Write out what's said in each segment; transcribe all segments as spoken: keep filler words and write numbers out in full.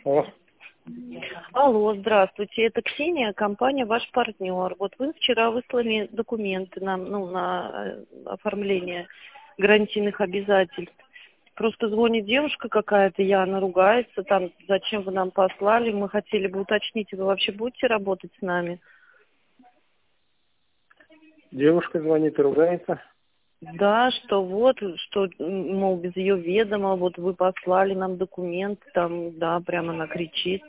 Алло. Алло, здравствуйте, это Ксения, компания «Ваш партнер». Вот вы вчера выслали документы нам, ну, на э, оформление гарантийных обязательств. Просто звонит девушка какая-то, Яна, ругается, там, зачем вы нам послали, мы хотели бы уточнить, вы вообще будете работать с нами? Девушка звонит и ругается. Да, что вот, что, м, мол, без ее ведома, вот вы послали нам документ, там, да, прямо она кричит.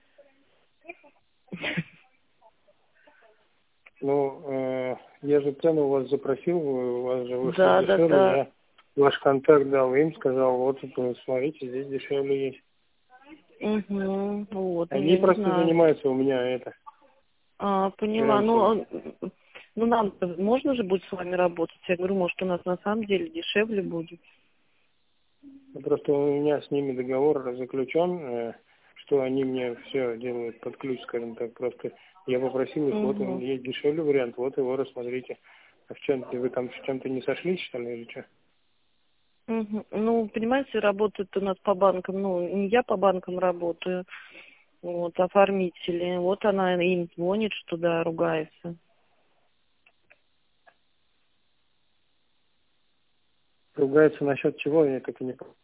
Ну, э, я же цену у вас запросил, у вас же вышло Да, да, дешевле, да. я ваш контакт дал им, сказал, вот, э, смотрите, здесь дешевле есть. Угу, вот, ну Они я не просто знаю. занимаются у меня это, А, поняла. финансово. Ну, а, ну нам можно же будет с вами работать? Я говорю, может, у нас на самом деле дешевле будет. Ну, просто у меня с ними договор заключен, э, что они мне все делают под ключ, скажем так. Просто я попросил их, вот он Угу. есть дешевле вариант, вот его рассмотрите. А в чем-то вы там в чем-то не сошлись, что ли, или что? Угу. Ну, понимаете, работают у нас по банкам, ну, не я по банкам работаю, вот, оформители. Вот она им звонит, что да, ругается. Ругается насчет чего, я так и не понял.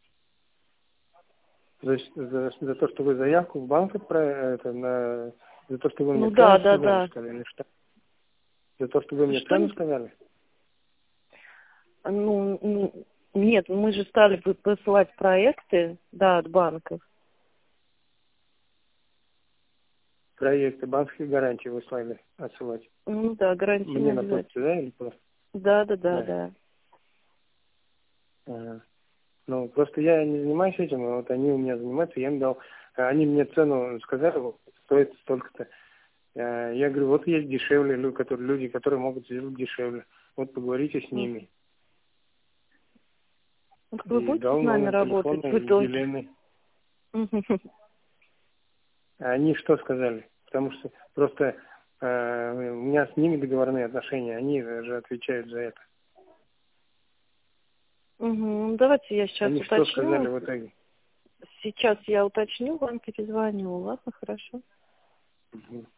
За, за, за то, что вы заявку в банк отправили, это, на, за то, что вы мне Ну да, цену да, сказали, да. что ли, или что? За то, что вы мне Что? цену сказали? Ну, ну, нет, мы же стали бы посылать проекты, да, от банков. Проекты банковских гарантий вы слали отсылать. Ну да, Мне гарантийно на почту, обязательно. да, или просто? Да, да, да, Да. да. Ага. Ну, просто я не занимаюсь этим, а вот они у меня занимаются, я им дал. А Они мне цену сказали, вот, стоит столько-то. А Я говорю, вот есть дешевле, лю- которые, люди, которые могут сделать дешевле. Вот поговорите с М. ними. Вот вы И будете дал с нами номер работать телефона в итоге? Елены. А Они что сказали? Потому что просто э, у меня с ними договорные отношения, они же отвечают за это. Угу. Давайте я сейчас Они что сказали уточню. в итоге? Сейчас я уточню, вам перезвоню. Ладно, хорошо. Мгм.